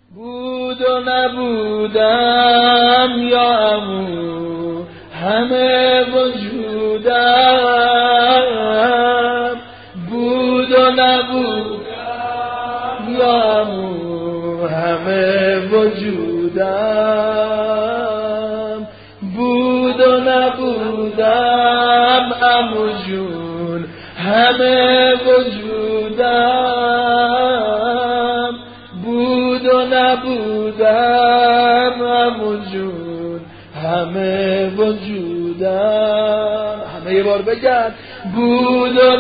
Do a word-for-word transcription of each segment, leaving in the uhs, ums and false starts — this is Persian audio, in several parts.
بود و نبودم یا عمو همه وجودم، بود و نبودم یا عمو همه وجودم، بود و نبودم عمو جون همه وجودم، بود و نبودم عمو جون همه وجودم. همه یه بار بگن بود و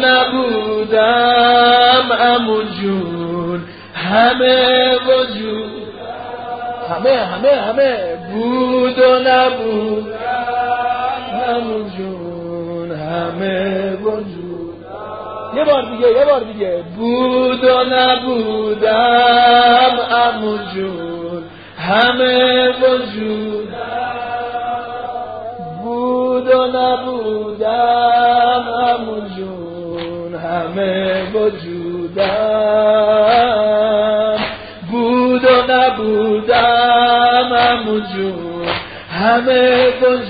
نبودم عمو جون همه وجود، همه همه همه بود و نبودم عمو جون همه وجود. یه بار دیگه یه بار دیگه بود و نبودم عمو جون همه وجود، بود و نبودم عمو جون همه وجودم، بود و نبودم عمو جون همه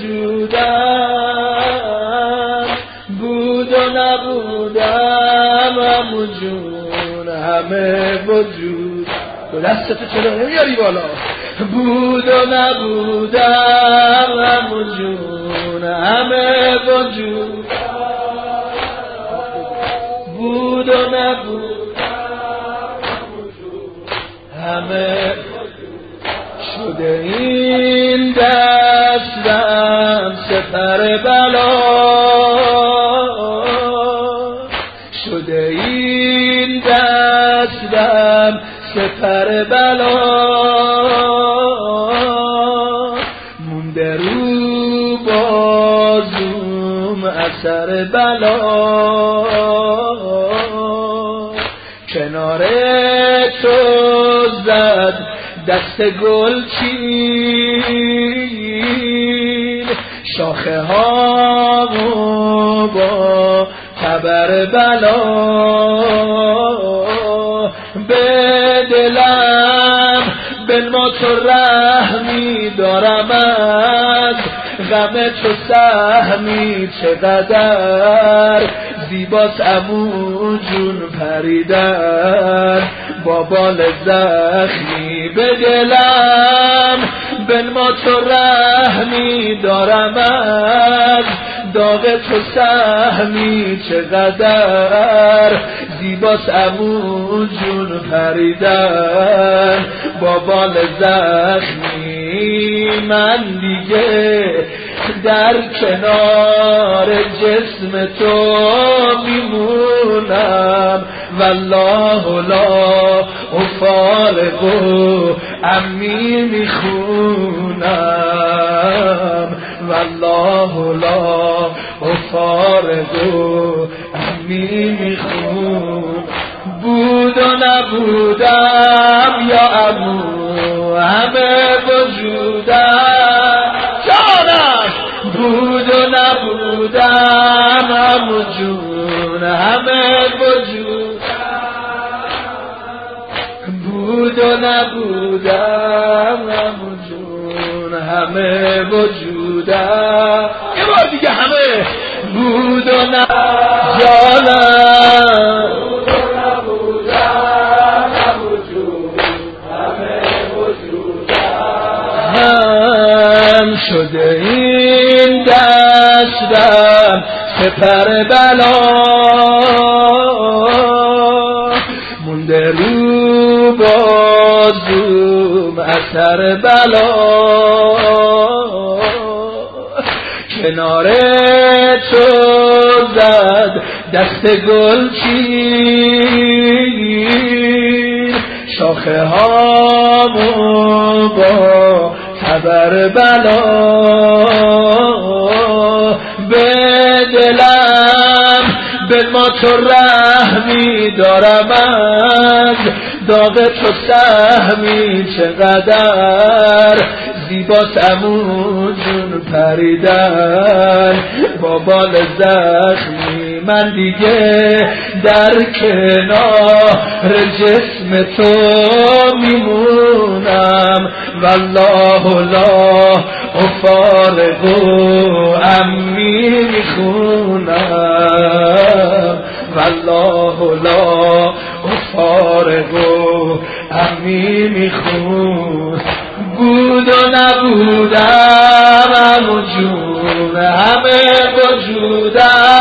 وجودم، بود و نبودم عمو جون همه وجود. دو دستتو چرا نمیاری بالا؟ بود و نبودم عمو جون همه وجود، بود و نبودم همه شده این دستم سپر بلا، شده این دستم سپر بلا، مونده رو بازوم اثر بلا، کنار تو زد دست گل چین، شاخه ها با تبر بلا، به دلم بنما تو رحمی دارم از غم تو سهمی، چقدر زیباست عمو جون پریدن با بال زخمی، به دلم بنما تو رحمی دارم از داغ تو سهمی، چقدر زیباست عمو جون پریدن با بال زخمی. من دیگه در کنار جسم تو میمونم، والله لا افارقو عمی میخونم، والله لا افارقو عمی میخونم، بود و نبودم یا عمو همه وجودم، جانم بود و نبودم عمو جون همه وجود، بود و نبودم عمو جون همه وجودم. یه بار دیگه همه بود و نبودم جانم، بود و نبودم عمو جون همه وجودم، هم شده این دستم سپر بلا، مونده رو بازوم اثر بلا، کنار تو زد دست گل چین، شاخه هامو با تبر بلا، به دلم به ما تو رحمی دارم از داغ تو سهمی چقدر زیباست عمو جون پریدن با بال زخمی من دیگه در کنار جسم تو میمونم والله لا افارق عمی میخونم والله لا افارق عمی میخون بود و نبودم عمو جون همه وجودم